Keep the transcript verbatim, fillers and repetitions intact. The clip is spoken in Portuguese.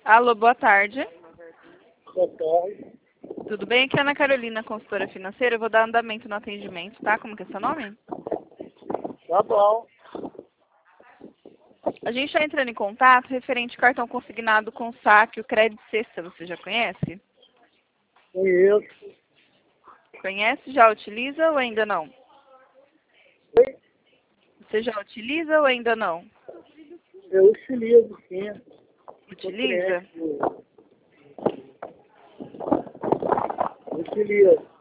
Alô, boa tarde. Boa tarde. Tudo bem? Aqui é a Ana Carolina, consultora financeira. Eu vou dar andamento no atendimento, tá? Como que é seu nome? Tá bom. A gente está entrando em contato referente ao cartão consignado com saque, o Crédito Sexta. Você já conhece? Conheço. Conhece? Já utiliza ou ainda não? Oi? Você já utiliza ou ainda não? Eu utilizo, sim. Utiliza? Utilizo.